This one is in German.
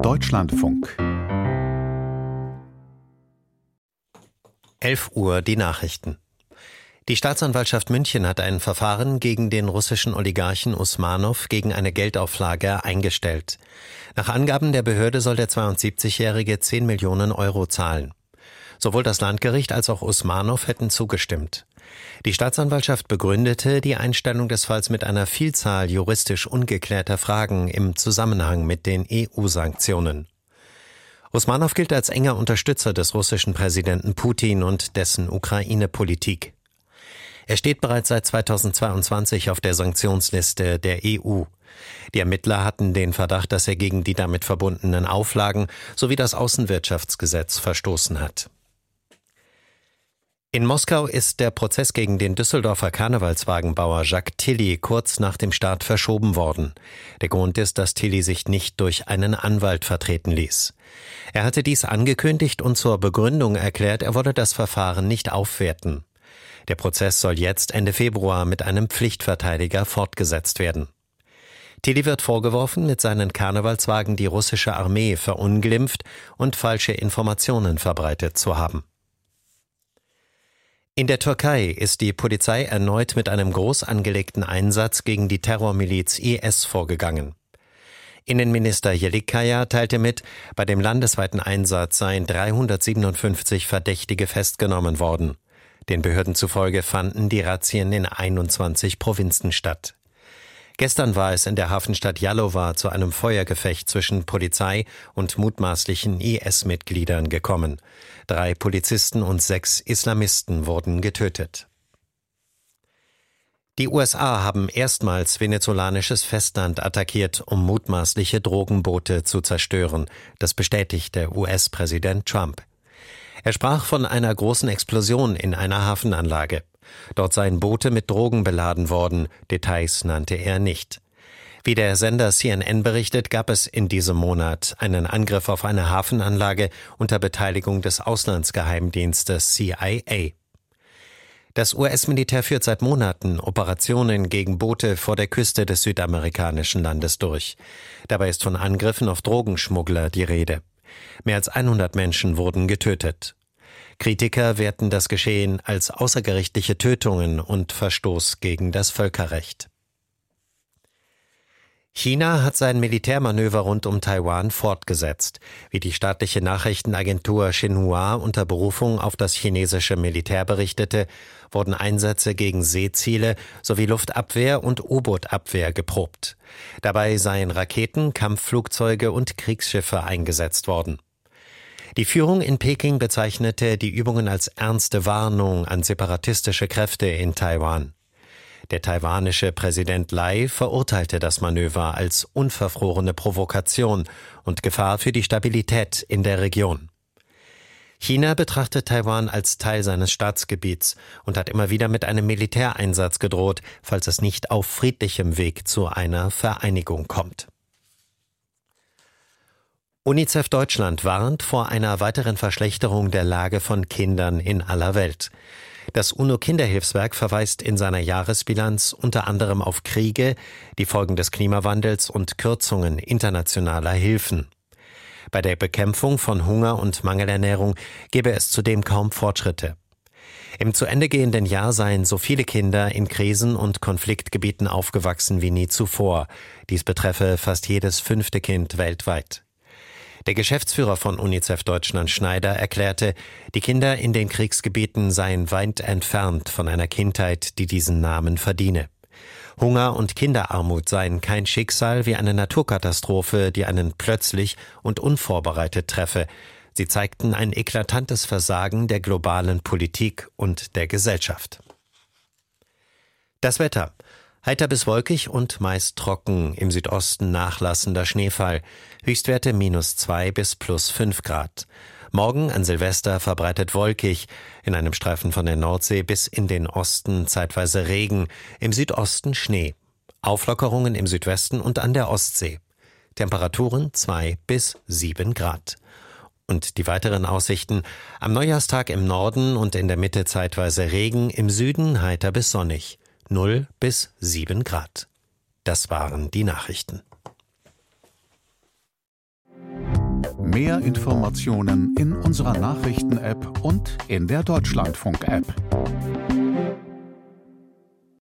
Deutschlandfunk 11 Uhr die Nachrichten. Die Staatsanwaltschaft München hat ein Verfahren gegen den russischen Oligarchen Usmanow gegen eine Geldauflage eingestellt. Nach Angaben der Behörde soll der 72-Jährige 10 Millionen Euro zahlen. Sowohl das Landgericht als auch Usmanow hätten zugestimmt. Die Staatsanwaltschaft begründete die Einstellung des Falls mit einer Vielzahl juristisch ungeklärter Fragen im Zusammenhang mit den EU-Sanktionen. Usmanow gilt als enger Unterstützer des russischen Präsidenten Putin und dessen Ukraine-Politik. Er steht bereits seit 2022 auf der Sanktionsliste der EU. Die Ermittler hatten den Verdacht, dass er gegen die damit verbundenen Auflagen sowie das Außenwirtschaftsgesetz verstoßen hat. In Moskau ist der Prozess gegen den Düsseldorfer Karnevalswagenbauer Jacques Tilly kurz nach dem Start verschoben worden. Der Grund ist, dass Tilly sich nicht durch einen Anwalt vertreten ließ. Er hatte dies angekündigt und zur Begründung erklärt, er wolle das Verfahren nicht aufwerten. Der Prozess soll jetzt Ende Februar mit einem Pflichtverteidiger fortgesetzt werden. Tilly wird vorgeworfen, mit seinen Karnevalswagen die russische Armee verunglimpft und falsche Informationen verbreitet zu haben. In der Türkei ist die Polizei erneut mit einem groß angelegten Einsatz gegen die Terrormiliz IS vorgegangen. Innenminister Jelikaya teilte mit, bei dem landesweiten Einsatz seien 357 Verdächtige festgenommen worden. Den Behörden zufolge fanden die Razzien in 21 Provinzen statt. Gestern war es in der Hafenstadt Yalova zu einem Feuergefecht zwischen Polizei und mutmaßlichen IS-Mitgliedern gekommen. 3 Polizisten und 6 Islamisten wurden getötet. Die USA haben erstmals venezolanisches Festland attackiert, um mutmaßliche Drogenboote zu zerstören. Das bestätigte US-Präsident Trump. Er sprach von einer großen Explosion in einer Hafenanlage. Dort seien Boote mit Drogen beladen worden, Details nannte er nicht. Wie der Sender CNN berichtet, gab es in diesem Monat einen Angriff auf eine Hafenanlage unter Beteiligung des Auslandsgeheimdienstes CIA. Das US-Militär führt seit Monaten Operationen gegen Boote vor der Küste des südamerikanischen Landes durch. Dabei ist von Angriffen auf Drogenschmuggler die Rede. Mehr als 100 Menschen wurden getötet. Kritiker werten das Geschehen als außergerichtliche Tötungen und Verstoß gegen das Völkerrecht. China hat sein Militärmanöver rund um Taiwan fortgesetzt. Wie die staatliche Nachrichtenagentur Xinhua unter Berufung auf das chinesische Militär berichtete, wurden Einsätze gegen Seeziele sowie Luftabwehr und U-Boot-Abwehr geprobt. Dabei seien Raketen, Kampfflugzeuge und Kriegsschiffe eingesetzt worden. Die Führung in Peking bezeichnete die Übungen als ernste Warnung an separatistische Kräfte in Taiwan. Der taiwanische Präsident Lai verurteilte das Manöver als unverfrorene Provokation und Gefahr für die Stabilität in der Region. China betrachtet Taiwan als Teil seines Staatsgebiets und hat immer wieder mit einem Militäreinsatz gedroht, falls es nicht auf friedlichem Weg zu einer Vereinigung kommt. UNICEF Deutschland warnt vor einer weiteren Verschlechterung der Lage von Kindern in aller Welt. Das UNO-Kinderhilfswerk verweist in seiner Jahresbilanz unter anderem auf Kriege, die Folgen des Klimawandels und Kürzungen internationaler Hilfen. Bei der Bekämpfung von Hunger und Mangelernährung gebe es zudem kaum Fortschritte. Im zu Ende gehenden Jahr seien so viele Kinder in Krisen- und Konfliktgebieten aufgewachsen wie nie zuvor. Dies betreffe fast jedes 5. Kind weltweit. Der Geschäftsführer von UNICEF Deutschland, Schneider, erklärte, die Kinder in den Kriegsgebieten seien weit entfernt von einer Kindheit, die diesen Namen verdiene. Hunger und Kinderarmut seien kein Schicksal wie eine Naturkatastrophe, die einen plötzlich und unvorbereitet treffe. Sie zeigten ein eklatantes Versagen der globalen Politik und der Gesellschaft. Das Wetter. Heiter bis wolkig und meist trocken, im Südosten nachlassender Schneefall, Höchstwerte -2 bis +5 Grad. Morgen an Silvester verbreitet wolkig, in einem Streifen von der Nordsee bis in den Osten zeitweise Regen, im Südosten Schnee. Auflockerungen im Südwesten und an der Ostsee. Temperaturen 2 bis 7 Grad. Und die weiteren Aussichten: am Neujahrstag im Norden und in der Mitte zeitweise Regen, im Süden heiter bis sonnig. 0 bis 7 Grad. Das waren die Nachrichten. Mehr Informationen in unserer Nachrichten-App und in der Deutschlandfunk-App.